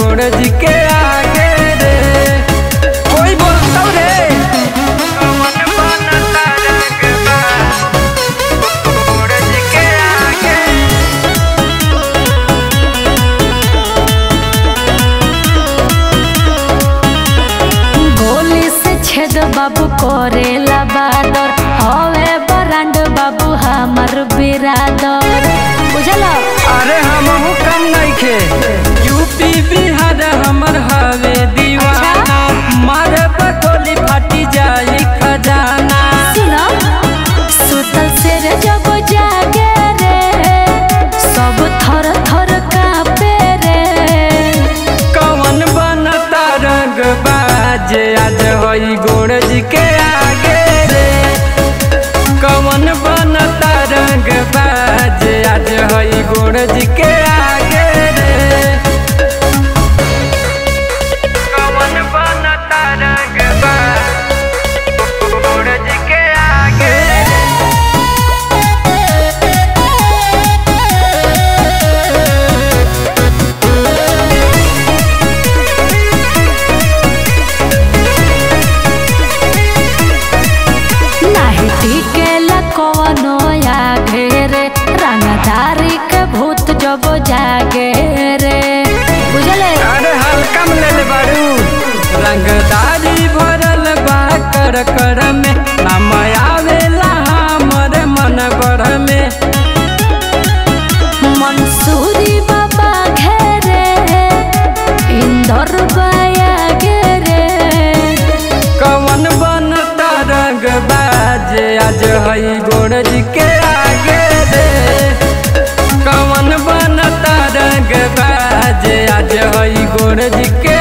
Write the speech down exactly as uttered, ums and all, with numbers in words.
गोरज के आगे रे। कोई बोलता रे कौन बनता रंगबा गोरज के आगे। गोली से छेद बाबू करेला बादर हवे बरांड बाबू हमर बिरादर बुझला। अरे हमहू कम नइखे यूपी बिहार हमर हवे दीवाना। मारे बकोली फाटी जाई खजाना। सुना सुतल से रे जब जागे रे सब थर थर कांपे रे। कौन बनता रंगबा जे आज होई गोरज के आगे रे। कौन बनता रंगबा जे आज होई गोरज के आगे रे। कौन बनता रंगबा गोरज के आगे रे। नाही टिकेला कवनो आगे रे रंगदारी के भूत जब जागे रे बुझले। अरे हल्का में ले ले बारू रंगदारी भरल बा कर कर में नाम आवेला हमर मन भर में। मंसूरी बाबा घेरे इंदर बाया घेरे। कौन बनता रंगबा जे आज हई गोरज के आगे रे। कौन बनता रंगबा जे आज हई गोरज के